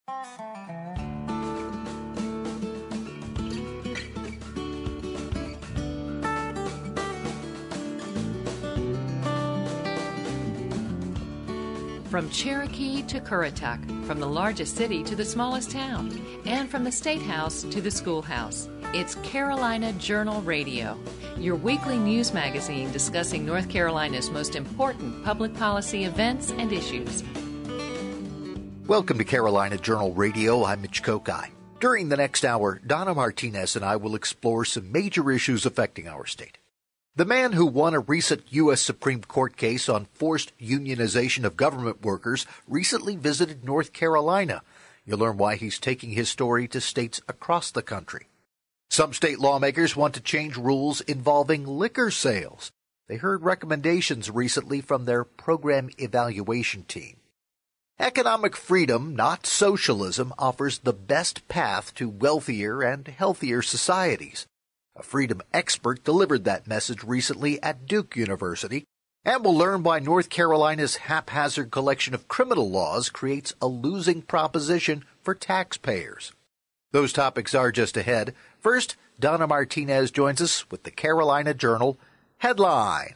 From Cherokee to Currituck, from the largest city to the smallest town, and from the State House to the schoolhouse, it's Carolina Journal Radio, your weekly news magazine discussing North Carolina's most important public policy events and issues. Welcome to Carolina Journal Radio. I'm Mitch Kokai. During the next hour, Donna Martinez and I will explore some major issues affecting our state. The man who won a recent U.S. Supreme Court case on forced unionization of government workers recently visited North Carolina. You'll learn why he's taking his story to states across the country. Some state lawmakers want to change rules involving liquor sales. They heard recommendations recently from their program evaluation team. Economic freedom, not socialism, offers the best path to wealthier and healthier societies. A freedom expert delivered that message recently at Duke University, and we'll learn why North Carolina's haphazard collection of criminal laws creates a losing proposition for taxpayers. Those topics are just ahead. First, Donna Martinez joins us with the Carolina Journal headline.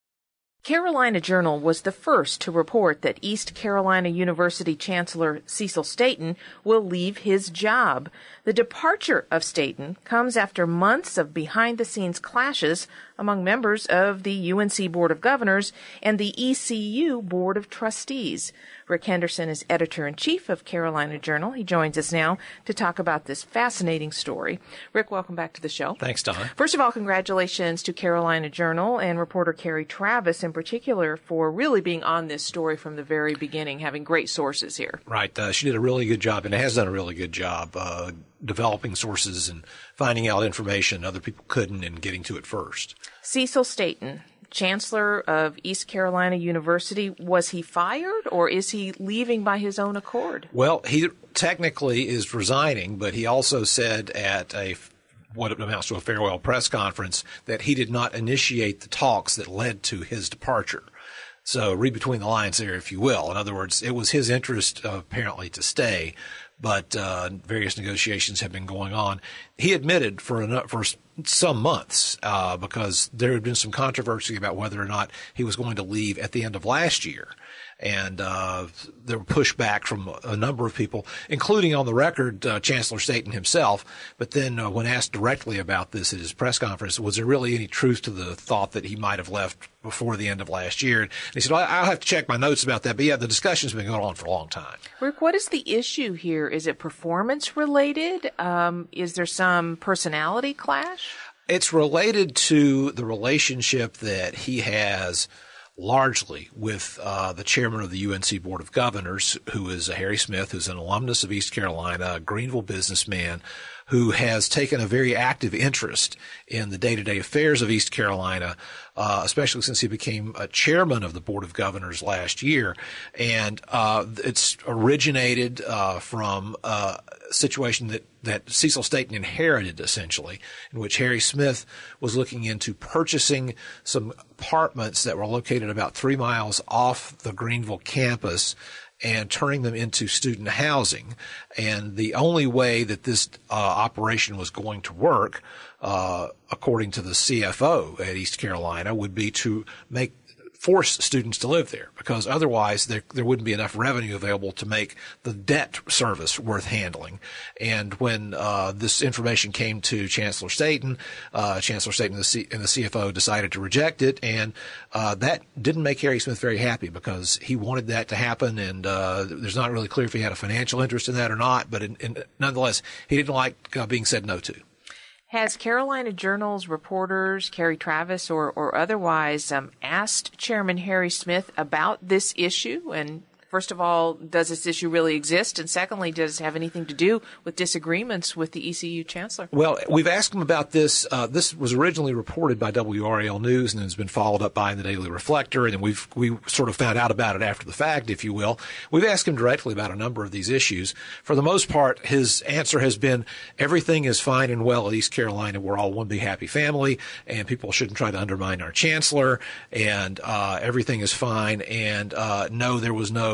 Carolina Journal was the first to report that East Carolina University Chancellor Cecil Staton will leave his job. The departure of Staton comes after months of behind-the-scenes clashes among members of the UNC Board of Governors and the ECU Board of Trustees. Rick Henderson is editor-in-chief of Carolina Journal. He joins us now to talk about this fascinating story. Rick, welcome back to the show. Thanks, Donna. First of all, congratulations to Carolina Journal and reporter Carrie Travis in particular for really being on this story from the very beginning, having great sources here. Right. She did a really good job and has done a really good job developing sources and finding out information other people couldn't and getting to it first. Cecil Staton, Chancellor of East Carolina University, was he fired or is he leaving by his own accord? Well, he technically is resigning, but he also said at what amounts to a farewell press conference that he did not initiate the talks that led to his departure. So read between the lines there, if you will. In other words, it was his interest apparently to stay, but various negotiations have been going on. He admitted for some months because there had been some controversy about whether or not he was going to leave at the end of last year. And there were pushback from a number of people, including on the record Chancellor Staton himself. But then when asked directly about this at his press conference, was there really any truth to the thought that he might have left before the end of last year? And he said, well, I'll have to check my notes about that. But yeah, the discussion's been going on for a long time. Rick, what is the issue here? Is it performance related? Is there some personality clash? It's related to the relationship that he has largely with the chairman of the UNC Board of Governors, who is Harry Smith, who's an alumnus of East Carolina, a Greenville businessman who has taken a very active interest in the day-to-day affairs of East Carolina, especially since he became a chairman of the Board of Governors last year. And it's originated from a situation that Cecil Staton inherited, essentially, in which Harry Smith was looking into purchasing some apartments that were located about 3 miles off the Greenville campus and turning them into student housing. And the only way that this operation was going to work, according to the CFO at East Carolina, would be to force students to live there, because otherwise there wouldn't be enough revenue available to make the debt service worth handling. And when this information came to Chancellor Staton and the CFO decided to reject it, and that didn't make Harry Smith very happy because he wanted that to happen, and there's not really clear if he had a financial interest in that or not, but nonetheless, he didn't like being said no to. Has Carolina Journal's reporters, Carrie Travis or otherwise, asked Chairman Harry Smith about this issue? And first of all, does this issue really exist? And secondly, does it have anything to do with disagreements with the ECU chancellor? Well, we've asked him about this. This was originally reported by WRAL News and has been followed up by the Daily Reflector, and we sort of found out about it after the fact, if you will. We've asked him directly about a number of these issues. For the most part, his answer has been everything is fine and well at East Carolina. We're all one big happy family, and people shouldn't try to undermine our chancellor, and everything is fine. And no, there was no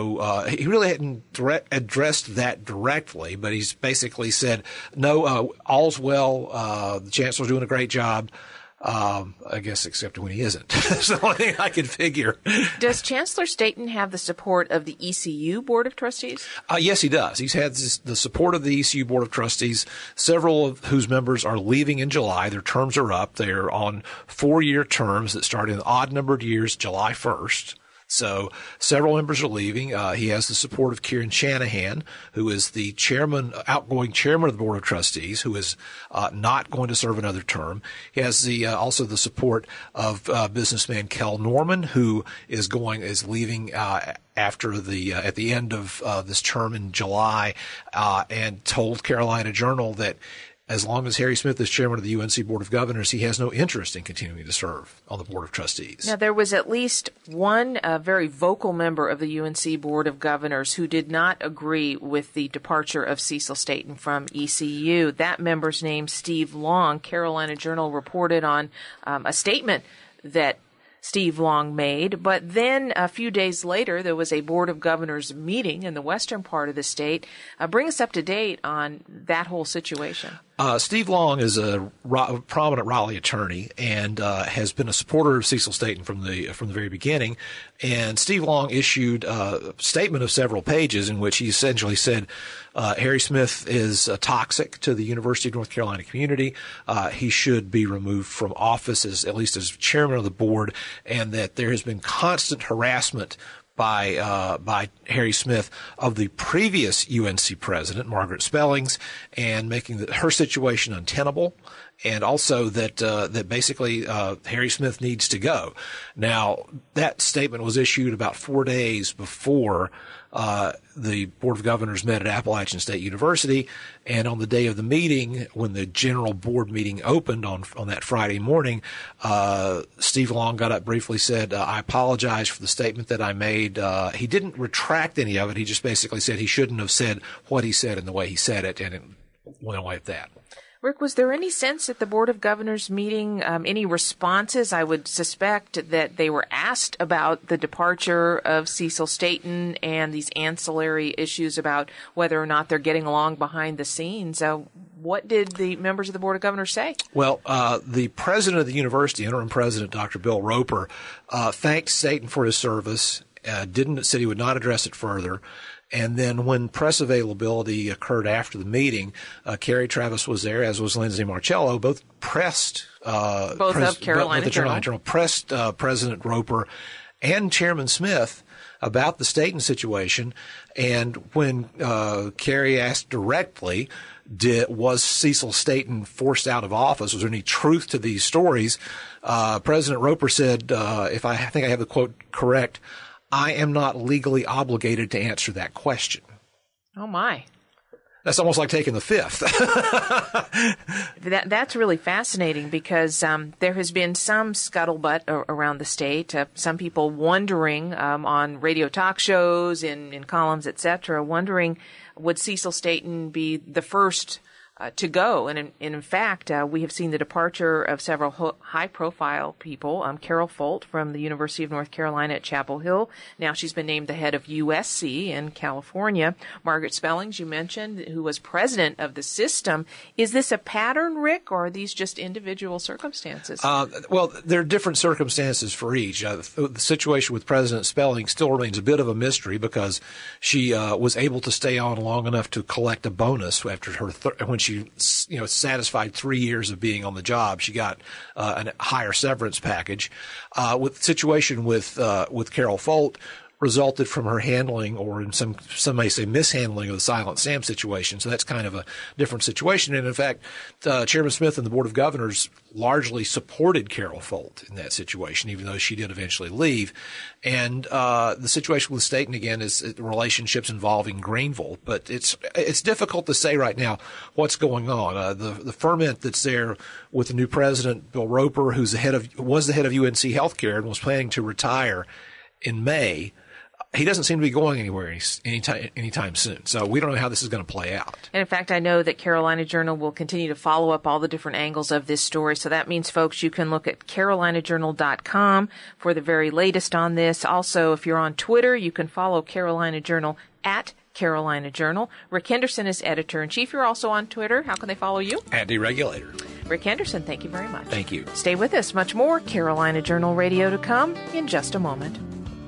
he really hadn't addressed that directly, but he's basically said, no, all's well. The chancellor's doing a great job. I guess except when he isn't. That's the only thing I can figure. Does Chancellor Staten have the support of the ECU Board of Trustees? Yes, he does. He's had the support of the ECU Board of Trustees, several of whose members are leaving in July. Their terms are up. They're on 4-year terms that start in odd-numbered years, July 1st. So several members are leaving. He has the support of Kieran Shanahan, who is the outgoing chairman of the Board of Trustees, who is not going to serve another term. He has also the support of businessman Kel Norman, who is leaving after at the end of this term in July, and told Carolina Journal that as long as Harry Smith is chairman of the UNC Board of Governors, he has no interest in continuing to serve on the Board of Trustees. Now, there was at least one very vocal member of the UNC Board of Governors who did not agree with the departure of Cecil Staten from ECU. That member's name, Steve Long. Carolina Journal reported on a statement that Steve Long made, but then a few days later there was a Board of Governors meeting in the western part of the state. Bring us up to date on that whole situation. Steve Long is a prominent Raleigh attorney and has been a supporter of Cecil Staten from the very beginning. And Steve Long issued a statement of several pages in which he essentially said Harry Smith is toxic to the University of North Carolina community. He should be removed from office at least as chairman of the board, and that there has been constant harassment by Harry Smith of the previous UNC president, Margaret Spellings, and making her situation untenable, and also that basically Harry Smith needs to go. Now, that statement was issued about 4 days before the Board of Governors met at Appalachian State University, and on the day of the meeting, when the general board meeting opened on that Friday morning, Steve Long got up briefly, said, I apologize for the statement that I made. He didn't retract any of it. He just basically said he shouldn't have said what he said and the way he said it, and it went away at that. Rick, was there any sense at the Board of Governors meeting, any responses? I would suspect that they were asked about the departure of Cecil Staten and these ancillary issues about whether or not they're getting along behind the scenes. What did the members of the Board of Governors say? Well, the president of the university, interim president, Dr. Bill Roper, thanked Staten for his service, said he would not address it further. And then when press availability occurred after the meeting, Carrie Travis was there, as was Lindsay Marcello. Both pressed Carolina Journal pressed President Roper and Chairman Smith about the Staten situation. And when Carrie asked directly, was Cecil Staten forced out of office? Was there any truth to these stories? President Roper said, if I think I have the quote correct, I am not legally obligated to answer that question. Oh, my. That's almost like taking the fifth. That's really fascinating because there has been some scuttlebutt around the state. Some people wondering on radio talk shows, in columns, etc., wondering would Cecil Staten be the first to go. And in fact, we have seen the departure of several high-profile people. Carol Folt from the University of North Carolina at Chapel Hill. Now she's been named the head of USC in California. Margaret Spellings, you mentioned, who was president of the system. Is this a pattern, Rick, or are these just individual circumstances? Well, there are different circumstances for each. The situation with President Spellings still remains a bit of a mystery because she was able to stay on long enough to collect a bonus after her when she satisfied 3 years of being on the job. She got a higher severance package. With the situation with Carol Folt resulted from her handling, or in some may say mishandling, of the Silent Sam situation. So that's kind of a different situation. And in fact, Chairman Smith and the Board of Governors largely supported Carol Folt in that situation, even though she did eventually leave. And the situation with Staten, again, is relationships involving Greenville. But it's difficult to say right now what's going on. The ferment that's there with the new president, Bill Roper, who's was the head of UNC Healthcare and was planning to retire in May, he doesn't seem to be going anywhere anytime soon. So we don't know how this is going to play out. And in fact, I know that Carolina Journal will continue to follow up all the different angles of this story. So that means, folks, you can look at carolinajournal.com for the very latest on this. Also, if you're on Twitter, you can follow Carolina Journal at Carolina Journal. Rick Henderson is editor-in-chief. You're also on Twitter. How can they follow you? At Deregulator. Rick Henderson, thank you very much. Thank you. Stay with us. Much more Carolina Journal Radio to come in just a moment.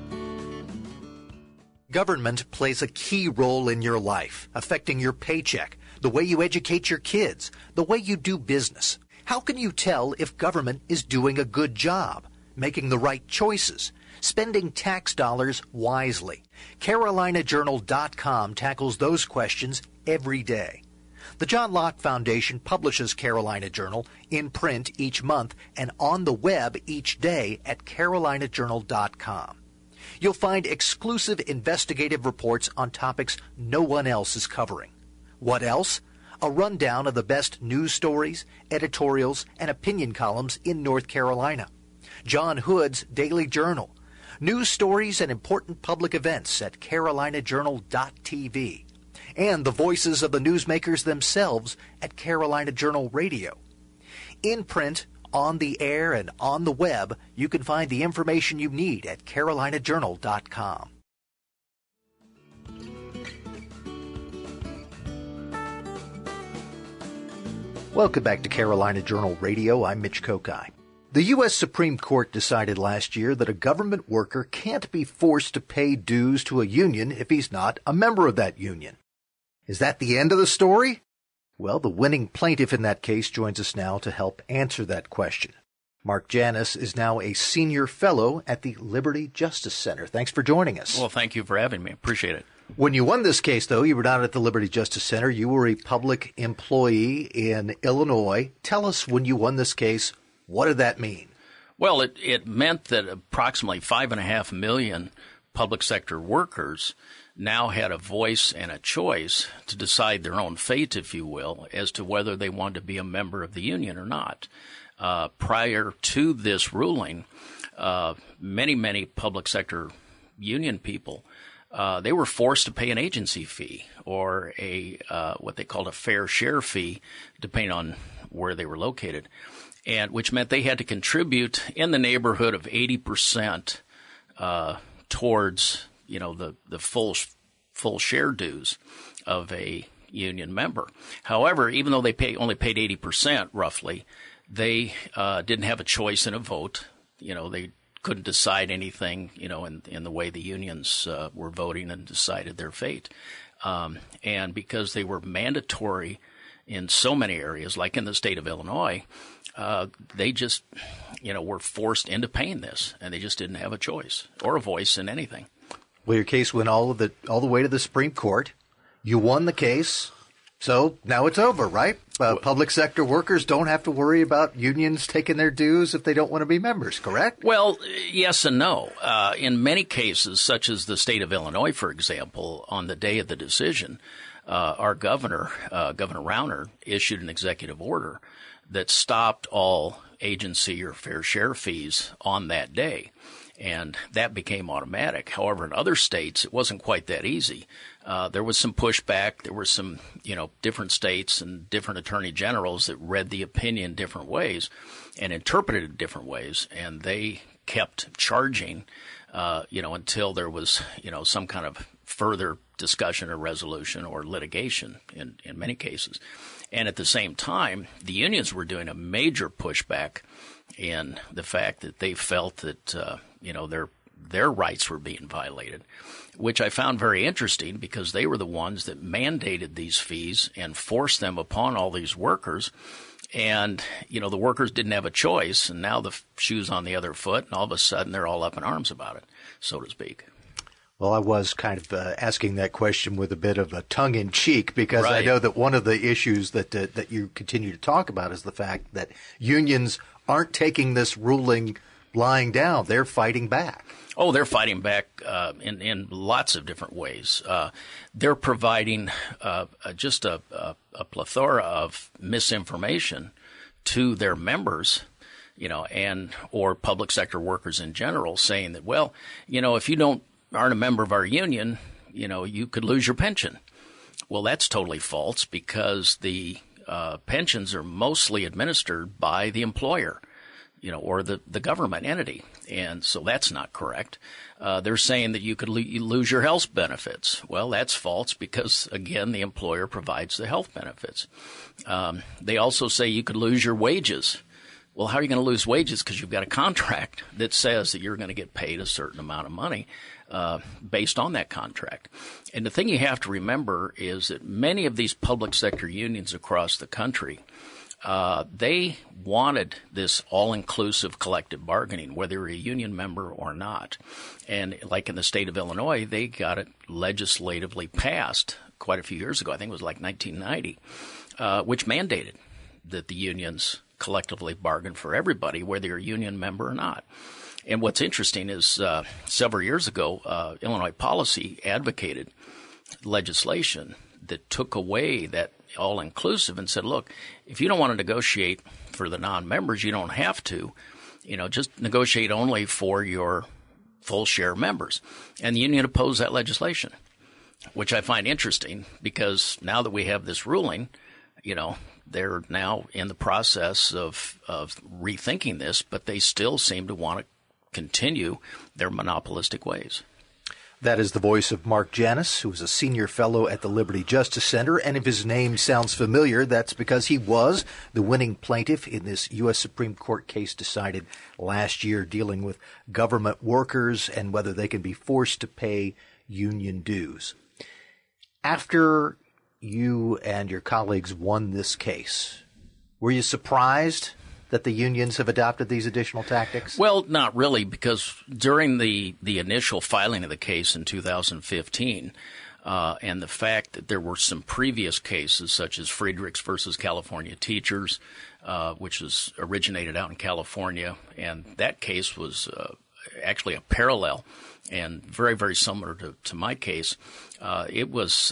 Government plays a key role in your life, affecting your paycheck, the way you educate your kids, the way you do business. How can you tell if government is doing a good job, making the right choices, spending tax dollars wisely? CarolinaJournal.com tackles those questions every day. The John Locke Foundation publishes Carolina Journal in print each month and on the web each day at CarolinaJournal.com. You'll find exclusive investigative reports on topics no one else is covering. What else? A rundown of the best news stories, editorials, and opinion columns in North Carolina. John Hood's Daily Journal. News stories and important public events at CarolinaJournal.tv. And the voices of the newsmakers themselves at Carolina Journal Radio. In print, on the air, and on the web, you can find the information you need at CarolinaJournal.com. Welcome back to Carolina Journal Radio. I'm Mitch Kokai. The U.S. Supreme Court decided last year that a government worker can't be forced to pay dues to a union if he's not a member of that union. Is that the end of the story? Well, the winning plaintiff in that case joins us now to help answer that question. Mark Janis is now a senior fellow at the Liberty Justice Center. Thanks for joining us. Well, thank you for having me. Appreciate it. When you won this case, though, you were not at the Liberty Justice Center. You were a public employee in Illinois. Tell us, when you won this case, what did that mean? Well, it meant that approximately 5.5 million public sector workers now had a voice and a choice to decide their own fate, if you will, as to whether they wanted to be a member of the union or not. Prior to this ruling, many public sector union people, they were forced to pay an agency fee or a what they called a fair share fee, depending on where they were located, and which meant they had to contribute in the neighborhood of 80% towards the full share dues of a union member. However, even though they only paid 80% roughly, they didn't have a choice in a vote. They couldn't decide anything, in the way the unions were voting and decided their fate. And because they were mandatory in so many areas, like in the state of Illinois, they just, were forced into paying this, and they just didn't have a choice or a voice in anything. Well, your case went all the way to the Supreme Court. You won the case, so now it's over, right? Public sector workers don't have to worry about unions taking their dues if they don't want to be members, correct? Well, yes and no. In many cases, such as the state of Illinois, for example, on the day of the decision, our governor, Governor Rauner, issued an executive order that stopped all agency or fair share fees on that day. And that became automatic. However, in other states, it wasn't quite that easy. There was some pushback. There were some, different states and different attorney generals that read the opinion different ways and interpreted it different ways. And they kept charging, until there was, some kind of further discussion or resolution or litigation in many cases. And at the same time, the unions were doing a major pushback in the fact that they felt that, their rights were being violated, which I found very interesting because they were the ones that mandated these fees and forced them upon all these workers. And, the workers didn't have a choice. And now the shoe's on the other foot, and all of a sudden they're all up in arms about it, so to speak. Well, I was kind of asking that question with a bit of a tongue-in-cheek because Right. I know that one of the issues that you continue to talk about is the fact that unions aren't taking this ruling lying down. They're fighting back. Oh, they're fighting back in lots of different ways. They're providing just a plethora of misinformation to their members, and or public sector workers in general, saying that, well, if you don't aren't a member of our union, you could lose your pension. Well, that's totally false because the pensions are mostly administered by the employer, or the government entity. And so that's not correct. They're saying that you could lose your health benefits. Well, that's false because, again, the employer provides the health benefits. They also say you could lose your wages. Well, how are you going to lose wages? Because you've got a contract that says that you're going to get paid a certain amount of money based on that contract. And the thing you have to remember is that many of these public sector unions across the country, they wanted this all-inclusive collective bargaining, whether you're a union member or not. And like in the state of Illinois, they got it legislatively passed quite a few years ago. I think it was like 1990, which mandated that the unions collectively bargain for everybody, whether you're a union member or not. And what's interesting is several years ago, Illinois Policy advocated legislation that took away that all-inclusive and said, look, if you don't want to negotiate for the non-members, you don't have to. Just negotiate only for your full share members. And the union opposed that legislation, which I find interesting because now that we have this ruling, they're now in the process of rethinking this, but they still seem to want to continue their monopolistic ways. That is the voice of Mark Janus, who is a senior fellow at the Liberty Justice Center. And if his name sounds familiar, that's because he was the winning plaintiff in this U.S. Supreme Court case decided last year dealing with government workers and whether they can be forced to pay union dues. After you and your colleagues won this case, were you surprised that the unions have adopted these additional tactics? Well, not really, because during the initial filing of the case in 2015, and the fact that there were some previous cases, such as Friedrichs versus California Teachers, which was originated out in California, and that case was actually a parallel and very, very similar to my case. It was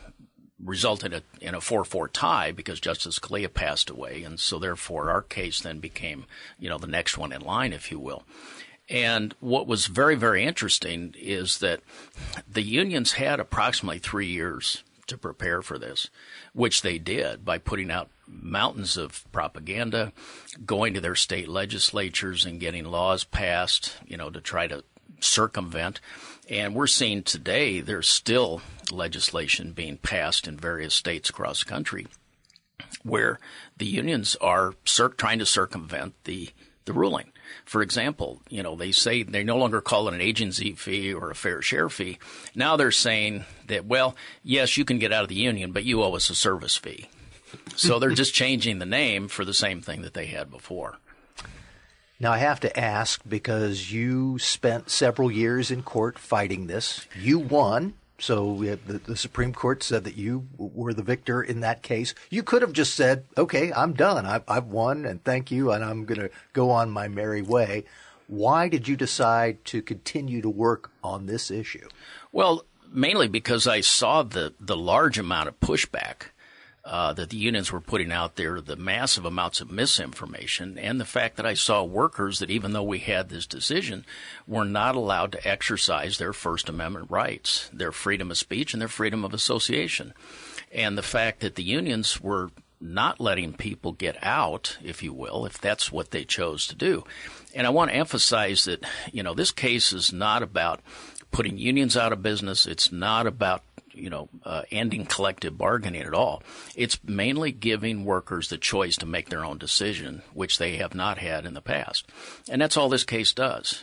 resulted in a 4-4 tie because Justice Scalia passed away, and so therefore our case then became, the next one in line, if you will. And what was very, very interesting is that the unions had approximately 3 years to prepare for this, which they did by putting out mountains of propaganda, going to their state legislatures and getting laws passed, to try to circumvent. And we're seeing today there's still legislation being passed in various states across the country where the unions are trying to circumvent the ruling. For example, they say they no longer call it an agency fee or a fair share fee. Now they're saying that, well, yes, you can get out of the union, but you owe us a service fee. So they're just changing the name for the same thing that they had before. Now, I have to ask, because you spent several years in court fighting this. You won, so the Supreme Court said that you were the victor in that case. You could have just said, okay, I'm done. I've won, and thank you, and I'm going to go on my merry way. Why did you decide to continue to work on this issue? Well, mainly because I saw the large amount of pushback that the unions were putting out there, the massive amounts of misinformation, and the fact that I saw workers that even though we had this decision, were not allowed to exercise their First Amendment rights, their freedom of speech and their freedom of association. And the fact that the unions were not letting people get out, if you will, if that's what they chose to do. And I want to emphasize that, this case is not about putting unions out of business. It's not about ending collective bargaining at all. It's mainly giving workers the choice to make their own decision, which they have not had in the past. And that's all this case does.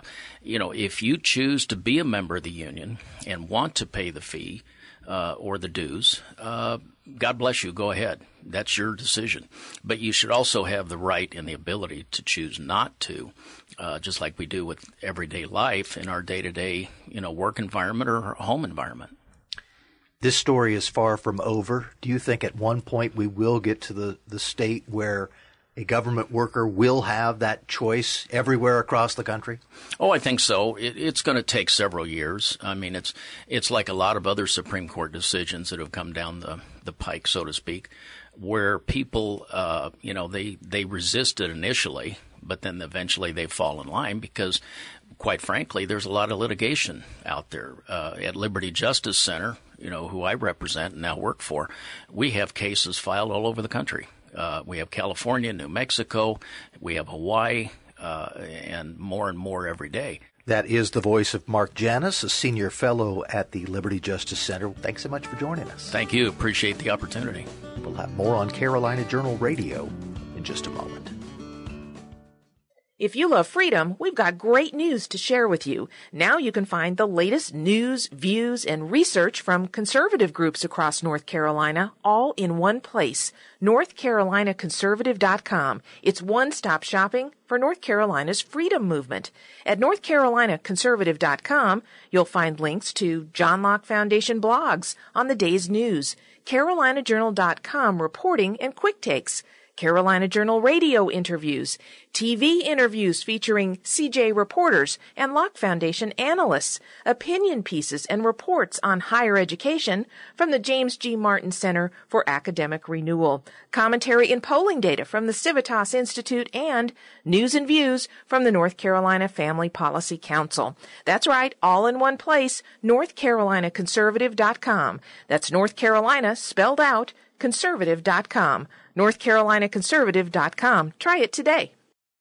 If you choose to be a member of the union and want to pay the fee or the dues, God bless you, go ahead. That's your decision. But you should also have the right and the ability to choose not to, just like we do with everyday life in our day-to-day, work environment or home environment. This story is far from over. Do you think at one point we will get to the state where a government worker will have that choice everywhere across the country? Oh, I think so. It's going to take several years. I mean, it's like a lot of other Supreme Court decisions that have come down the pike, so to speak, where people, they resisted initially, but then eventually they fall in line because quite frankly, there's a lot of litigation out there. At Liberty Justice Center, who I represent and now work for, we have cases filed all over the country. We have California, New Mexico, we have Hawaii, and more every day. That is the voice of Mark Janis, a senior fellow at the Liberty Justice Center. Thanks so much for joining us. Thank you. Appreciate the opportunity. We'll have more on Carolina Journal Radio in just a moment. If you love freedom, we've got great news to share with you. Now you can find the latest news, views, and research from conservative groups across North Carolina all in one place, NorthCarolinaConservative.com. It's one-stop shopping for North Carolina's freedom movement. At NorthCarolinaConservative.com, you'll find links to John Locke Foundation blogs on the day's news, CarolinaJournal.com reporting and quick takes, Carolina Journal radio interviews, TV interviews featuring CJ reporters and Locke Foundation analysts, opinion pieces and reports on higher education from the James G. Martin Center for Academic Renewal, commentary and polling data from the Civitas Institute, and news and views from the North Carolina Family Policy Council. That's right, all in one place, NorthCarolinaConservative.com. That's North Carolina spelled out, conservative.com. NorthCarolinaConservative.com. Try it today.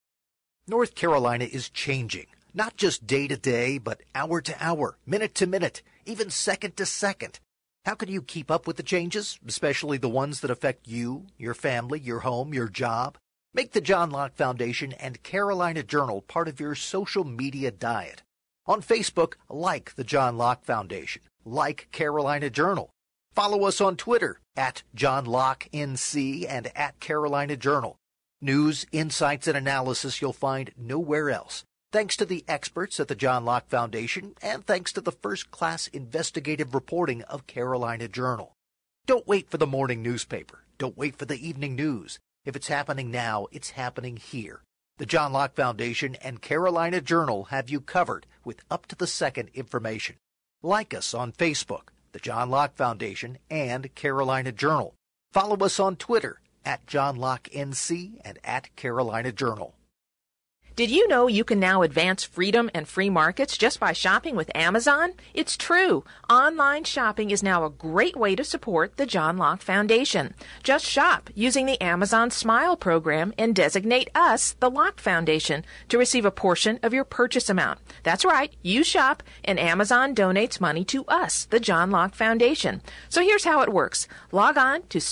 North Carolina is changing, not just day to day, but hour to hour, minute to minute, even second to second. How can you keep up with the changes, especially the ones that affect you, your family, your home, your job? Make the John Locke Foundation and Carolina Journal part of your social media diet. On Facebook, like the John Locke Foundation, like Carolina Journal. Follow us on Twitter at John Locke NC and at Carolina Journal. News, insights, and analysis you'll find nowhere else. Thanks to the experts at the John Locke Foundation and thanks to the first-class investigative reporting of Carolina Journal. Don't wait for the morning newspaper. Don't wait for the evening news. If it's happening now, it's happening here. The John Locke Foundation and Carolina Journal have you covered with up-to-the-second information. Like us on Facebook, the John Locke Foundation and Carolina Journal. Follow us on Twitter at John Locke NC and at Carolina Journal. Did you know you can now advance freedom and free markets just by shopping with Amazon? It's true. Online shopping is now a great way to support the John Locke Foundation. Just shop using the Amazon Smile program and designate us, the Locke Foundation, to receive a portion of your purchase amount. That's right. You shop and Amazon donates money to us, the John Locke Foundation. So here's how it works. Log on to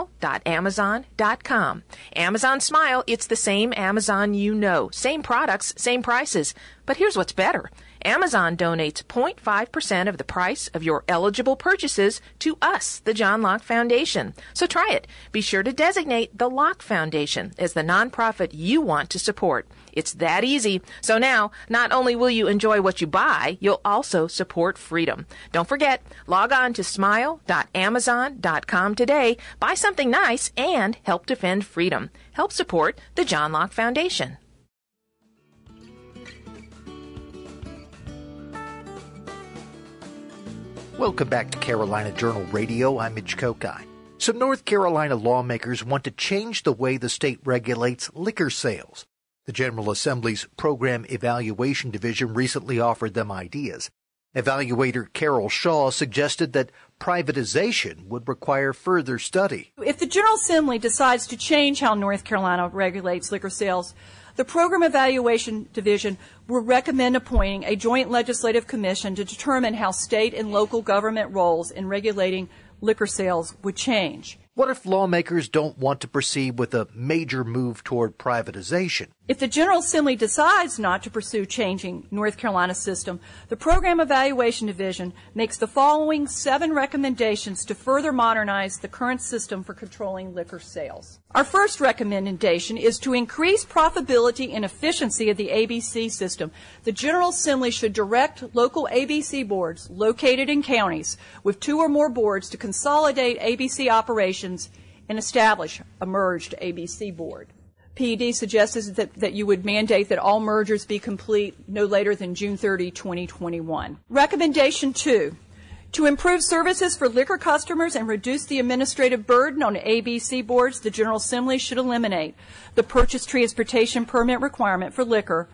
smile.amazon.com. Amazon Smile, it's the same Amazon you know. Same products, same prices. But here's what's better. Amazon donates 0.5% of the price of your eligible purchases to us, the John Locke Foundation. So try it. Be sure to designate the Locke Foundation as the nonprofit you want to support. It's that easy. So now, not only will you enjoy what you buy, you'll also support freedom. Don't forget, log on to smile.amazon.com today, buy something nice, and help defend freedom. Help support the John Locke Foundation. Welcome back to Carolina Journal Radio. I'm Mitch Kokai. Some North Carolina lawmakers want to change the way the state regulates liquor sales. The General Assembly's Program Evaluation Division recently offered them ideas. Evaluator Carol Shaw suggested that privatization would require further study. If the General Assembly decides to change how North Carolina regulates liquor sales, the Program Evaluation Division will recommend appointing a joint legislative commission to determine how state and local government roles in regulating liquor sales would change. What if lawmakers don't want to proceed with a major move toward privatization? If the General Assembly decides not to pursue changing North Carolina's system, the Program Evaluation Division makes the following 7 recommendations to further modernize the current system for controlling liquor sales. Our first recommendation is to increase profitability and efficiency of the ABC system. The General Assembly should direct local ABC boards located in counties with 2 or more boards to consolidate ABC operations and establish a merged ABC board. PED suggests that you would mandate that all mergers be complete no later than June 30, 2021. Recommendation 2. To improve services for liquor customers and reduce the administrative burden on ABC boards, the General Assembly should eliminate the purchase transportation permit requirement for liquor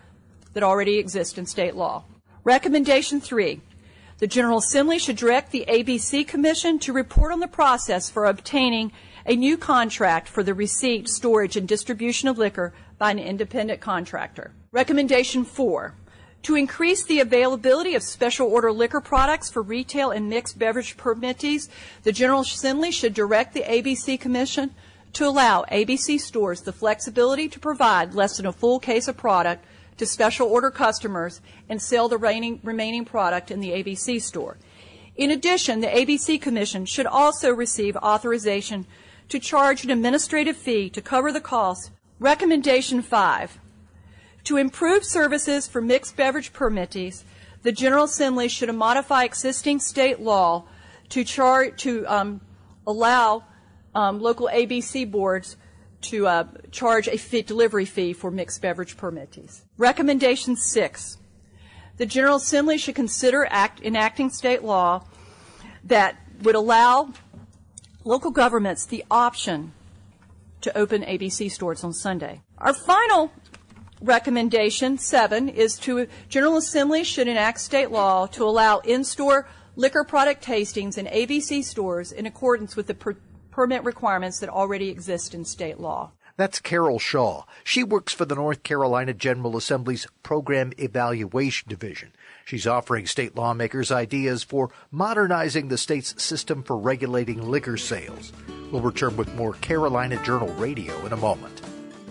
that already exist in state law. Recommendation 3. The General Assembly should direct the ABC Commission to report on the process for obtaining a new contract for the receipt, storage, and distribution of liquor by an independent contractor. Recommendation 4. To increase the availability of special order liquor products for retail and mixed beverage permittees, the General Assembly should direct the ABC Commission to allow ABC stores the flexibility to provide less than a full case of product to special order customers and sell the remaining product in the ABC store. In addition, the ABC Commission should also receive authorization to charge an administrative fee to cover the costs. Recommendation 5. To improve services for mixed beverage permittees, the General Assembly should modify existing state law to allow local ABC boards to charge a delivery fee for mixed beverage permittees. Recommendation 6. The General Assembly should consider enacting state law that would allow local governments the option to open ABC stores on Sunday. Our final recommendation, 7, is to General Assembly should enact state law to allow in-store liquor product tastings in ABC stores in accordance with the permit requirements that already exist in state law. That's Carol Shaw. She works for the North Carolina General Assembly's Program Evaluation Division. She's offering state lawmakers ideas for modernizing the state's system for regulating liquor sales. We'll return with more Carolina Journal Radio in a moment.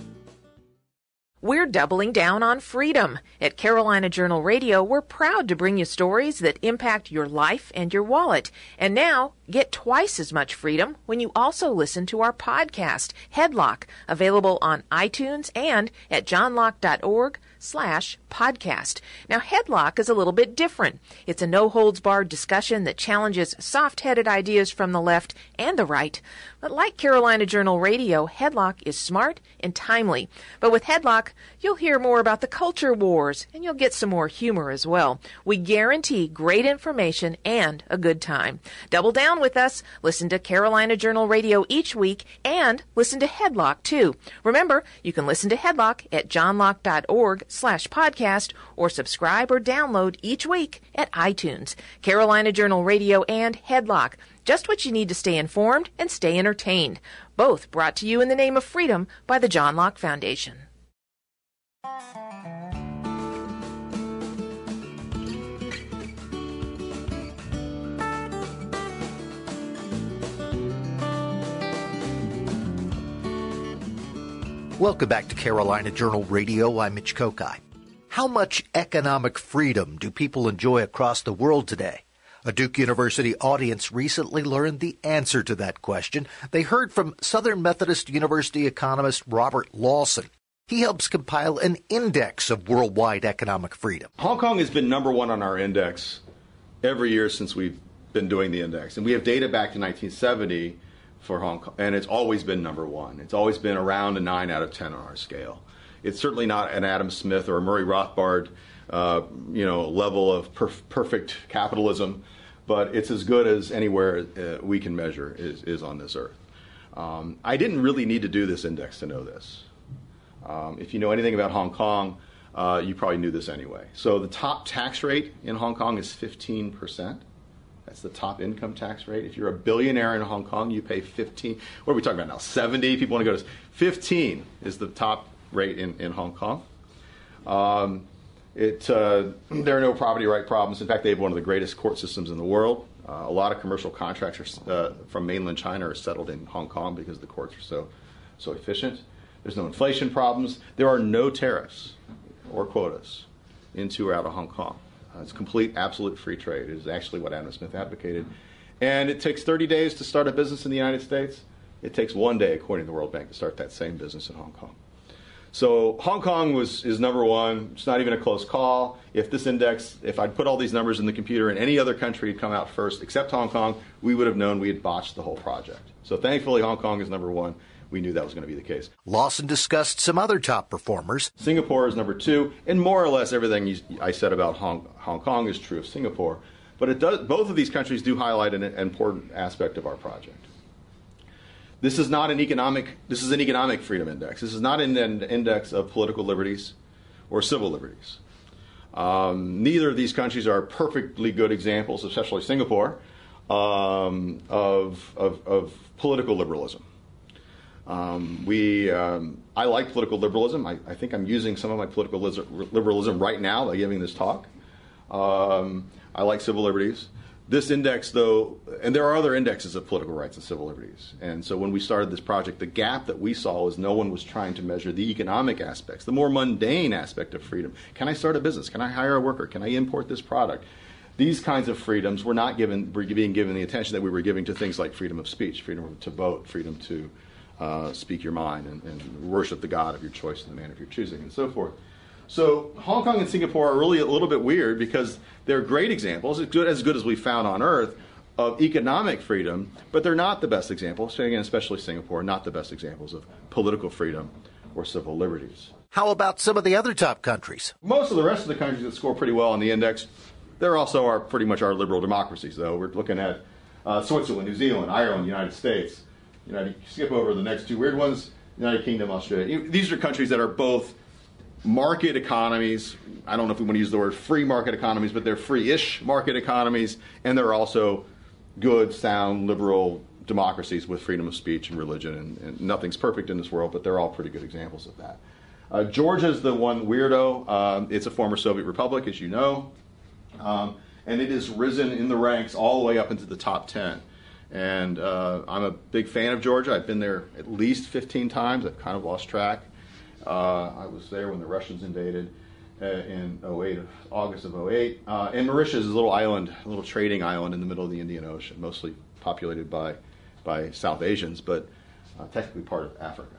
We're doubling down on freedom. At Carolina Journal Radio, we're proud to bring you stories that impact your life and your wallet. And now, get twice as much freedom when you also listen to our podcast, Headlock, available on iTunes and at johnlocke.org/podcast. Now, Headlock is a little bit different. It's a no-holds-barred discussion that challenges soft-headed ideas from the left and the right. But like Carolina Journal Radio, Headlock is smart and timely. But with Headlock, you'll hear more about the culture wars, and you'll get some more humor as well. We guarantee great information and a good time. Double down with us. Listen to Carolina Journal Radio each week, and listen to Headlock, too. Remember, you can listen to Headlock at johnlocke.org/podcast, or subscribe or download each week at iTunes. Carolina Journal Radio and Headlock. Just what you need to stay informed and stay entertained. Both brought to you in the name of freedom by the John Locke Foundation. Welcome back to Carolina Journal Radio. I'm Mitch Kokai. How much economic freedom do people enjoy across the world today? A Duke University audience recently learned the answer to that question. They heard from Southern Methodist University economist Robert Lawson. He helps compile an index of worldwide economic freedom. Hong Kong has been number one on our index every year since we've been doing the index. And we have data back to 1970 for Hong Kong, and it's always been number one. It's always been around a 9 out of 10 on our scale. It's certainly not an Adam Smith or a Murray Rothbard level of perfect capitalism, but it's as good as anywhere we can measure is on this earth. I didn't really need to do this index to know this. If you know anything about Hong Kong, you probably knew this anyway. So the top tax rate in Hong Kong is 15%. That's the top income tax rate. If you're a billionaire in Hong Kong, you pay 15. What are we talking about now? 70? People want to go to 15 is the top rate in Hong Kong. There are no property right problems. In fact, they have one of the greatest court systems in the world. A lot of commercial contracts from mainland China are settled in Hong Kong because the courts are so efficient. There's no inflation problems. There are no tariffs or quotas into or out of Hong Kong. It's complete, absolute free trade. It is actually what Adam Smith advocated. And it takes 30 days to start a business in the United States. It takes 1 day, according to the World Bank, to start that same business in Hong Kong. So Hong Kong is number one. It's not even a close call. If this index, if I'd put all these numbers in the computer and any other country had come out first except Hong Kong, we would have known we had botched the whole project. So thankfully, Hong Kong is number one. We knew that was going to be the case. Lawson discussed some other top performers. Singapore is number two, and more or less everything I said about Hong Kong is true of Singapore. But both of these countries do highlight an important aspect of our project. This is an economic freedom index. This is not an index of political liberties or civil liberties. Neither of these countries are perfectly good examples, especially Singapore, of political liberalism. I like political liberalism. I think I'm using some of my political liberalism right now by giving this talk. I like civil liberties. This index, though, and there are other indexes of political rights and civil liberties. And so when we started this project, the gap that we saw was no one was trying to measure the economic aspects, the more mundane aspect of freedom. Can I start a business? Can I hire a worker? Can I import this product? These kinds of freedoms were not being given the attention that we were giving to things like freedom of speech, freedom to vote, freedom to speak your mind and worship the God of your choice in the manner of your choosing, and so forth. So Hong Kong and Singapore are really a little bit weird because they're great examples, as good as we found on Earth, of economic freedom, but they're not the best examples, so again, especially Singapore, not the best examples of political freedom or civil liberties. How about some of the other top countries? Most of the rest of the countries that score pretty well on the index, they're also pretty much our liberal democracies, though. We're looking at Switzerland, New Zealand, Ireland, United States. Skip over the next two weird ones, United Kingdom, Australia. These are countries that are both market economies. I don't know if we want to use the word free market economies, but they're free-ish market economies, and they're also good, sound, liberal democracies with freedom of speech and religion, and nothing's perfect in this world, but they're all pretty good examples of that. Georgia's the one weirdo. It's a former Soviet republic, as you know, and it has risen in the ranks all the way up into the top 10. And I'm a big fan of Georgia. I've been there at least 15 times. I've kind of lost track. I was there when the Russians invaded in August of 08. And Mauritius is a little island, a little trading island in the middle of the Indian Ocean, mostly populated by South Asians, but technically part of Africa.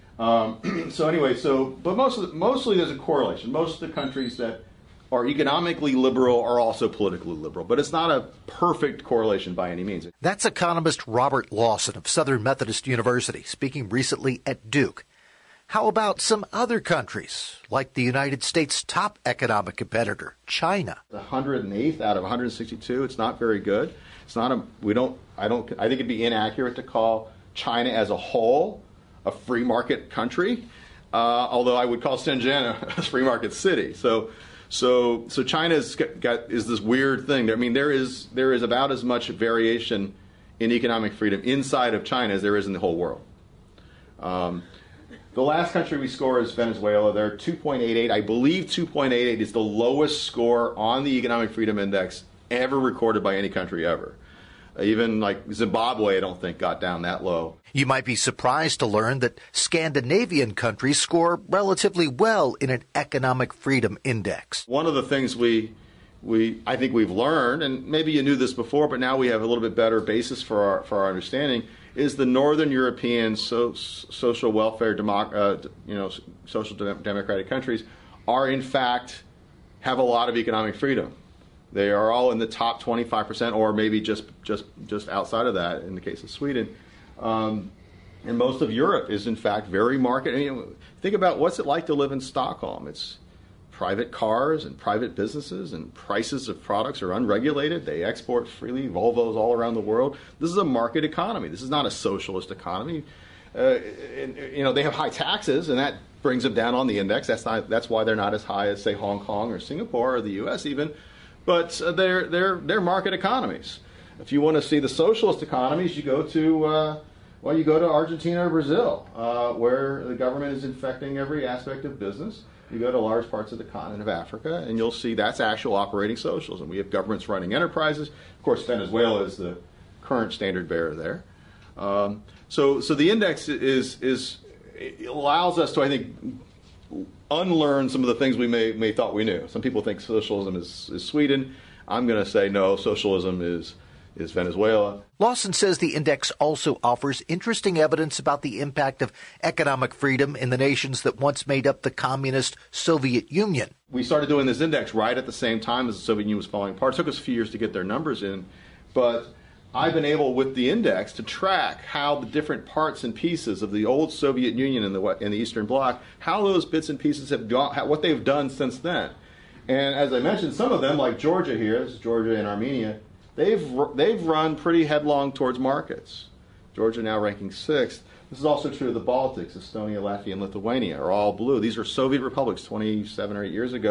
But mostly there's a correlation. Most of the countries that are economically liberal are also politically liberal, but it's not a perfect correlation by any means. That's economist Robert Lawson of Southern Methodist University, speaking recently at Duke. How about some other countries, like the United States' top economic competitor, China? 108th out of 162. It's not very good. It's not I think it'd be inaccurate to call China as a whole a free market country, although I would call Shenzhen a free market city. So China is this weird thing. I mean, there is about as much variation in economic freedom inside of China as there is in the whole world. The last country we score is Venezuela. They're 2.88. I believe 2.88 is the lowest score on the Economic Freedom Index ever recorded by any country ever. Even like Zimbabwe, I don't think, got down that low. You might be surprised to learn that Scandinavian countries score relatively well in an Economic Freedom Index. One of the things I think we've learned, and maybe you knew this before, but now we have a little bit better basis for our understanding, is the Northern European social welfare, social democratic countries are in fact have a lot of economic freedom. They are all in the top 25%, or maybe just outside of that in the case of Sweden. And most of Europe is in fact very market. Think about what's it like to live in Stockholm. It's private cars and private businesses, and prices of products are unregulated. They export freely, Volvos all around the world. This is a market economy. This is not a socialist economy. They have high taxes, and that brings them down on the index. That's why they're not as high as, say, Hong Kong or Singapore or the U.S. even. But they're market economies. If you want to see the socialist economies, you go to Argentina or Brazil, where the government is infecting every aspect of business. You go to large parts of the continent of Africa, and you'll see that's actual operating socialism. We have governments running enterprises. Of course, Venezuela is the current standard bearer there. So the index it allows us to, I think, unlearn some of the things we may thought we knew. Some people think socialism is Sweden. I'm going to say no, socialism is Venezuela. Lawson says the index also offers interesting evidence about the impact of economic freedom in the nations that once made up the communist Soviet Union. We started doing this index right at the same time as the Soviet Union was falling apart. It took us a few years to get their numbers in, but I've been able, with the index, to track how the different parts and pieces of the old Soviet Union in the Eastern Bloc, how those bits and pieces have gone, what they've done since then. And as I mentioned, some of them, like Georgia here, this is Georgia and Armenia, they've run pretty headlong towards markets. Georgia now ranking 6th. This is also true of the Baltics. Estonia, Latvia, and Lithuania are all blue. These are Soviet republics 27 or 8 years ago,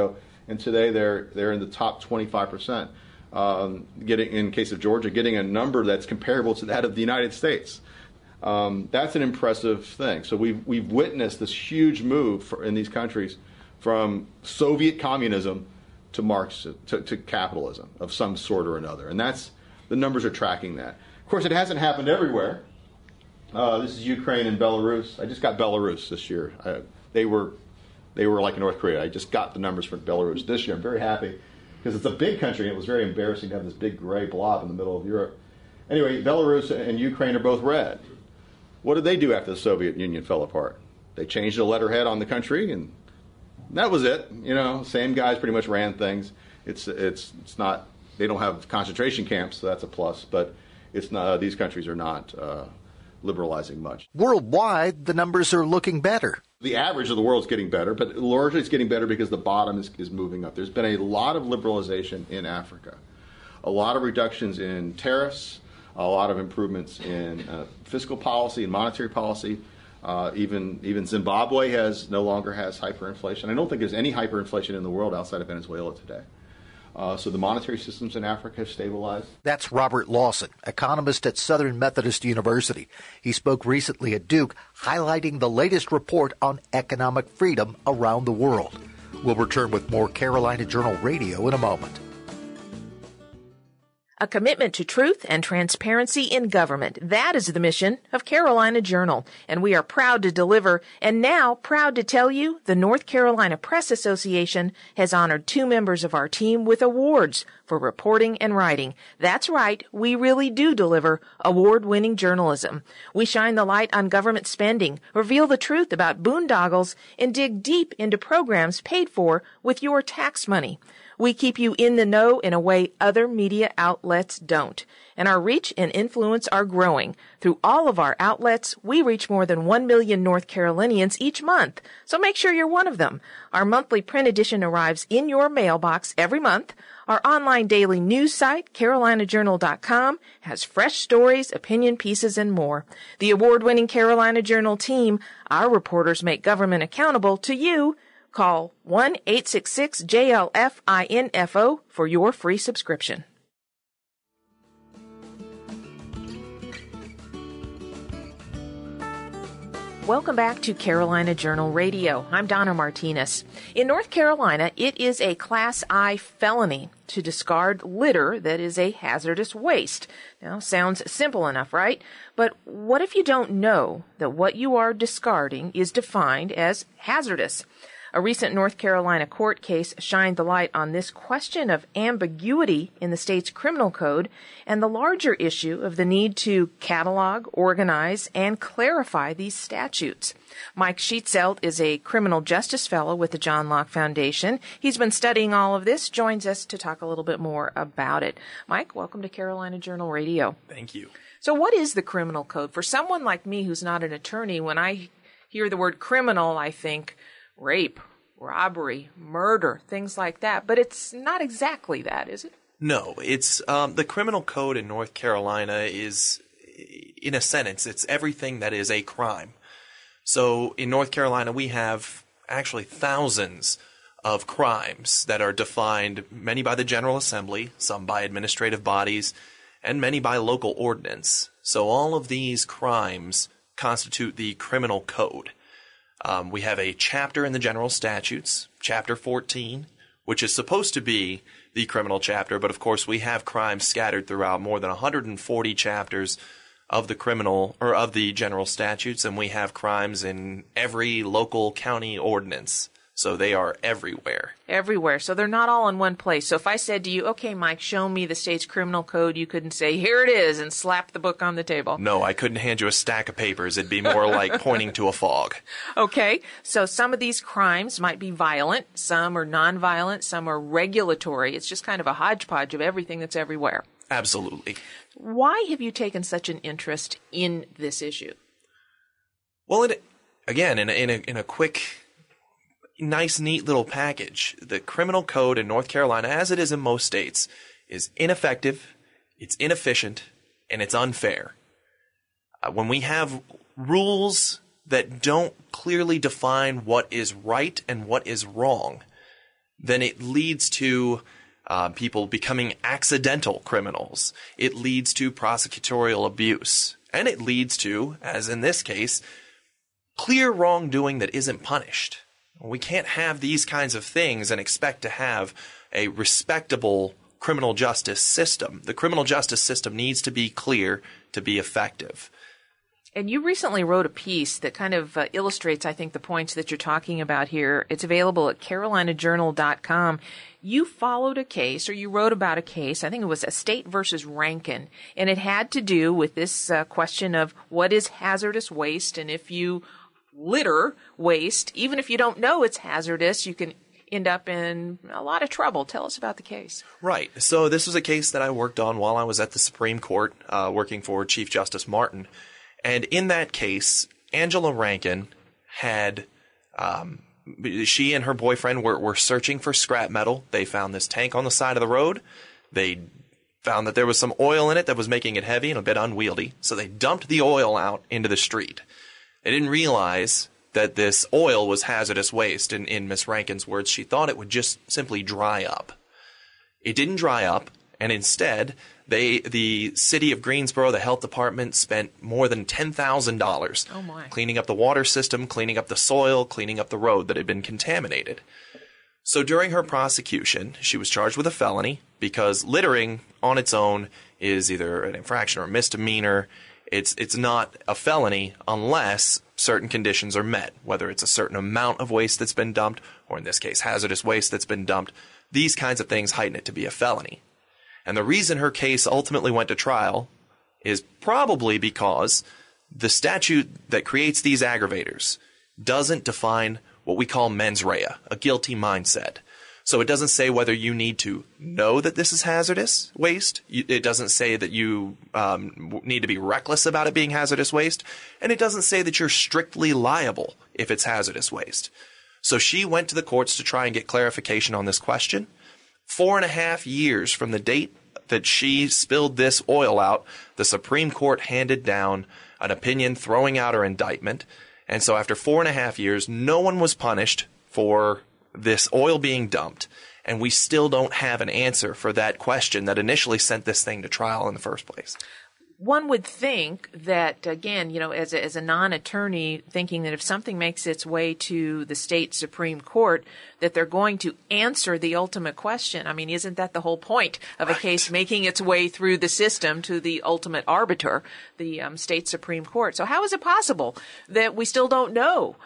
and today they're in the top 25%. Getting, in case of Georgia, getting a number that's comparable to that of the United States. That's an impressive thing. So we've witnessed this huge move in these countries from Soviet communism to Marx to capitalism of some sort or another, and the numbers are tracking that. Of course, it hasn't happened everywhere. This is Ukraine and Belarus. I just got Belarus this year. They were like North Korea. I just got the numbers for Belarus this year. I'm very happy because it's a big country, and it was very embarrassing to have this big gray blob in the middle of Europe. Anyway, Belarus and Ukraine are both red. What did they do after the Soviet Union fell apart? They changed the letterhead on the country, and that was it. Same guys pretty much ran things. It's not. They don't have concentration camps, so that's a plus. But it's not. These countries are not liberalizing much. Worldwide, the numbers are looking better. The average of the world is getting better, but largely it's getting better because the bottom is moving up. There's been a lot of liberalization in Africa, a lot of reductions in tariffs, a lot of improvements in fiscal policy and monetary policy. Even Zimbabwe no longer has hyperinflation. I don't think there's any hyperinflation in the world outside of Venezuela today. So the monetary systems in Africa have stabilized. That's Robert Lawson, economist at Southern Methodist University. He spoke recently at Duke, highlighting the latest report on economic freedom around the world. We'll return with more Carolina Journal Radio in a moment. A commitment to truth and transparency in government. That is the mission of Carolina Journal, and we are proud to deliver, and now proud to tell you the North Carolina Press Association has honored 2 members of our team with awards for reporting and writing. That's right, we really do deliver award-winning journalism. We shine the light on government spending, reveal the truth about boondoggles, and dig deep into programs paid for with your tax money. We keep you in the know in a way other media outlets don't. And our reach and influence are growing. Through all of our outlets, we reach more than 1 million North Carolinians each month. So make sure you're one of them. Our monthly print edition arrives in your mailbox every month. Our online daily news site, carolinajournal.com, has fresh stories, opinion pieces, and more. The award-winning Carolina Journal team, our reporters make government accountable to you. Call 1-866-JLF-INFO for your free subscription. Welcome back to Carolina Journal Radio. I'm Donna Martinez. In North Carolina, it is a Class I felony to discard litter that is a hazardous waste. Now, sounds simple enough, right? But what if you don't know that what you are discarding is defined as hazardous? A recent North Carolina court case shined the light on this question of ambiguity in the state's criminal code and the larger issue of the need to catalog, organize, and clarify these statutes. Mike Sheetzelt is a criminal justice fellow with the John Locke Foundation. He's been studying all of this, joins us to talk a little bit more about it. Mike, welcome to Carolina Journal Radio. Thank you. So what is the criminal code? For someone like me who's not an attorney, when I hear the word criminal, I think rape, robbery, murder, things like that. But it's not exactly that, is it? No, it's the criminal code in North Carolina is, in a sentence, it's everything that is a crime. So in North Carolina, we have actually thousands of crimes that are defined, many by the General Assembly, some by administrative bodies, and many by local ordinance. So all of these crimes constitute the criminal code. We have a chapter in the general statutes, Chapter 14, which is supposed to be the criminal chapter, but of course we have crimes scattered throughout more than 140 chapters of the criminal or of the general statutes, and we have crimes in every local county ordinance. So they are everywhere. Everywhere. So they're not all in one place. So if I said to you, okay, Mike, show me the state's criminal code, you couldn't say, here it is, and slap the book on the table. No, I couldn't hand you a stack of papers. It'd be more like pointing to a fog. Okay. So some of these crimes might be violent. Some are nonviolent. Some are regulatory. It's just kind of a hodgepodge of everything that's everywhere. Absolutely. Why have you taken such an interest in this issue? Well, again, in a quick, nice, neat little package, the criminal code in North Carolina, as it is in most states, is ineffective, it's inefficient, and it's unfair. When we have rules that don't clearly define what is right and what is wrong, then it leads to people becoming accidental criminals. It leads to prosecutorial abuse. And it leads to, as in this case, clear wrongdoing that isn't punished. We can't have these kinds of things and expect to have a respectable criminal justice system. The criminal justice system needs to be clear to be effective. And you recently wrote a piece that kind of illustrates, I think, the points that you're talking about here. It's available at carolinajournal.com. You followed a case, or you wrote about a case, I think it was Estate versus Rankin, and it had to do with this question of what is hazardous waste, and if you litter waste, even if you don't know it's hazardous, you can end up in a lot of trouble. Tell us about the case. Right. So this was a case that I worked on while I was at the Supreme Court, working for Chief Justice Martin. And in that case, Angela Rankin had, she and her boyfriend were searching for scrap metal. They found this tank on the side of the road. They found that there was some oil in it that was making it heavy and a bit unwieldy. So they dumped the oil out into the street. They didn't realize that this oil was hazardous waste. In Miss Rankin's words, she thought it would just simply dry up. It didn't dry up, and instead, the city of Greensboro, the health department, spent more than $10,000 cleaning up the water system, cleaning up the soil, cleaning up the road that had been contaminated. So during her prosecution, she was charged with a felony because littering on its own is either an infraction or a misdemeanor. It's not a felony unless certain conditions are met, whether it's a certain amount of waste that's been dumped, or in this case, hazardous waste that's been dumped. These kinds of things heighten it to be a felony. And the reason her case ultimately went to trial is probably because the statute that creates these aggravators doesn't define what we call mens rea, a guilty mindset. So it doesn't say whether you need to know that this is hazardous waste. It doesn't say that you need to be reckless about it being hazardous waste. And it doesn't say that you're strictly liable if it's hazardous waste. So she went to the courts to try and get clarification on this question. 4.5 years from the date that she spilled this oil out, the Supreme Court handed down an opinion throwing out her indictment. And so after 4.5 years, no one was punished for this oil being dumped, and we still don't have an answer for that question that initially sent this thing to trial in the first place. One would think that, again, as a non-attorney, thinking that if something makes its way to the state Supreme Court, that they're going to answer the ultimate question. I mean, isn't that the whole point of a case making its way through the system to the ultimate arbiter, the state Supreme Court? So how is it possible that we still don't know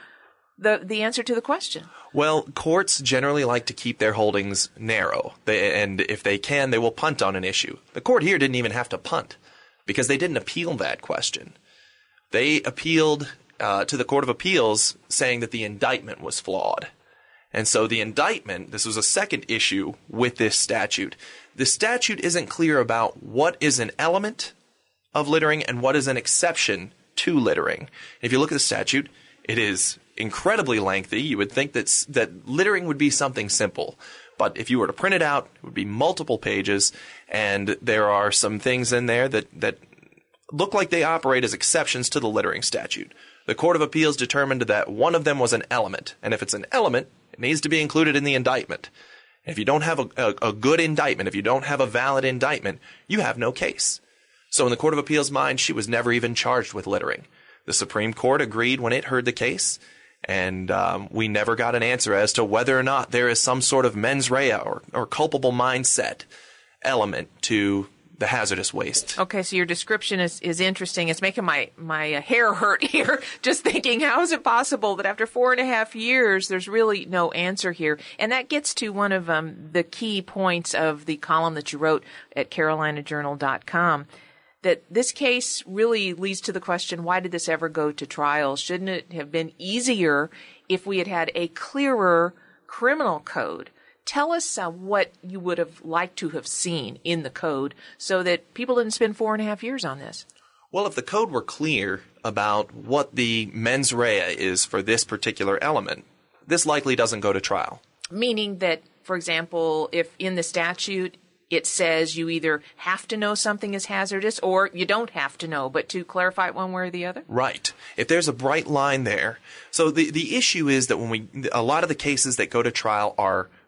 the answer to the question? Well, courts generally like to keep their holdings narrow, and if they can, they will punt on an issue. The court here didn't even have to punt because they didn't appeal that question. They appealed to the Court of Appeals saying that the indictment was flawed. And so the indictment, this was a second issue with this statute. The statute isn't clear about what is an element of littering and what is an exception to littering. If you look at the statute, it is incredibly lengthy. You would think that littering would be something simple. But if you were to print it out, it would be multiple pages, and there are some things in there that look like they operate as exceptions to the littering statute. The Court of Appeals determined that one of them was an element, and if it's an element, it needs to be included in the indictment. If you don't have a good indictment, if you don't have a valid indictment, you have no case. So in the Court of Appeals' mind, she was never even charged with littering. The Supreme Court agreed when it heard the case, and we never got an answer as to whether or not there is some sort of mens rea or culpable mindset element to the hazardous waste. Okay, so your description is interesting. It's making my hair hurt here, just thinking, how is it possible that after 4.5 years, there's really no answer here? And that gets to one of the key points of the column that you wrote at carolinajournal.com, that this case really leads to the question, why did this ever go to trial? Shouldn't it have been easier if we had had a clearer criminal code? Tell us what you would have liked to have seen in the code so that people didn't spend 4.5 years on this. Well, if the code were clear about what the mens rea is for this particular element, this likely doesn't go to trial. Meaning that, for example, if in the statute it says you either have to know something is hazardous or you don't have to know, but to clarify it one way or the other? Right. If there's a bright line there. So the issue is that a lot of the cases that go to trial are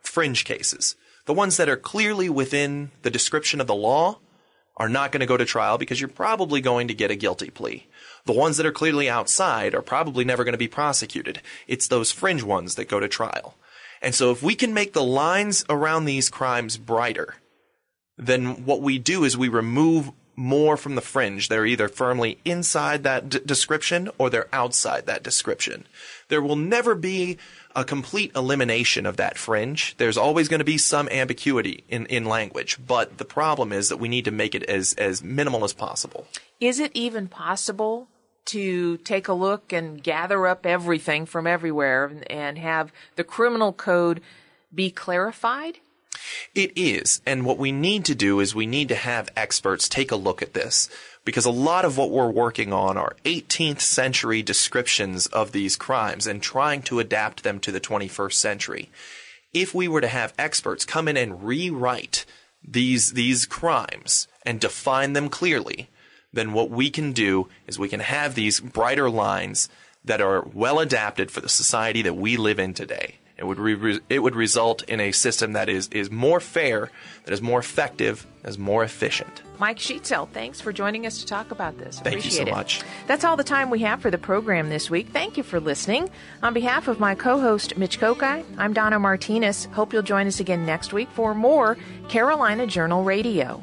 fringe cases. The ones that are clearly within the description of the law are not going to go to trial because you're probably going to get a guilty plea. The ones that are clearly outside are probably never going to be prosecuted. It's those fringe ones that go to trial. And so if we can make the lines around these crimes brighter, then what we do is we remove more from the fringe. They're either firmly inside that description or they're outside that description. There will never be a complete elimination of that fringe. There's always going to be some ambiguity in language, but the problem is that we need to make it as minimal as possible. Is it even possible to take a look and gather up everything from everywhere and have the criminal code be clarified? It is, and what we need to do is we need to have experts take a look at this, because a lot of what we're working on are 18th century descriptions of these crimes and trying to adapt them to the 21st century. If we were to have experts come in and rewrite these crimes and define them clearly, then what we can do is we can have these brighter lines that are well adapted for the society that we live in today. It would result in a system that is more fair, that is more effective, that is more efficient. Mike Sheetzel, thanks for joining us to talk about this. Thank you so much. That's all the time we have for the program this week. Thank you for listening. On behalf of my co-host, Mitch Kokai, I'm Donna Martinez. Hope you'll join us again next week for more Carolina Journal Radio.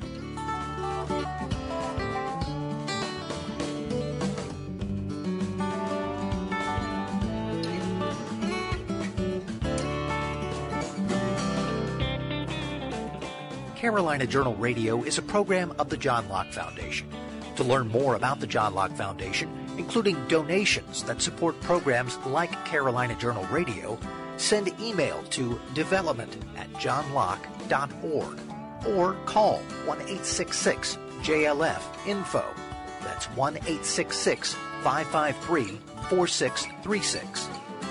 Carolina Journal Radio is a program of the John Locke Foundation. To learn more about the John Locke Foundation, including donations that support programs like Carolina Journal Radio, send email to development@johnlocke.org or call 1-866-JLF-INFO. That's 1-866-553-4636.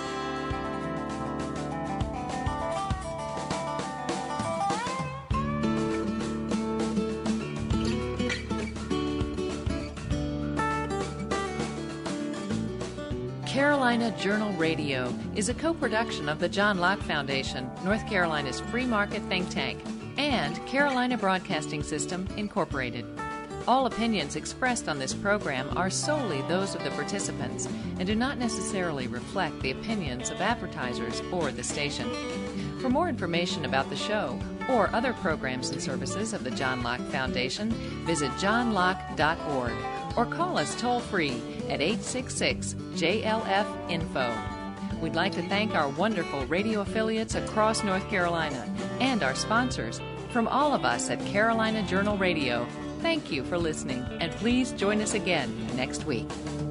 Carolina Journal Radio is a co-production of the John Locke Foundation, North Carolina's free market think tank, and Carolina Broadcasting System, Incorporated. All opinions expressed on this program are solely those of the participants and do not necessarily reflect the opinions of advertisers or the station. For more information about the show or other programs and services of the John Locke Foundation, visit johnlocke.org or call us toll-free at 866-JLF-INFO. We'd like to thank our wonderful radio affiliates across North Carolina and our sponsors. From all of us at Carolina Journal Radio, thank you for listening, and please join us again next week.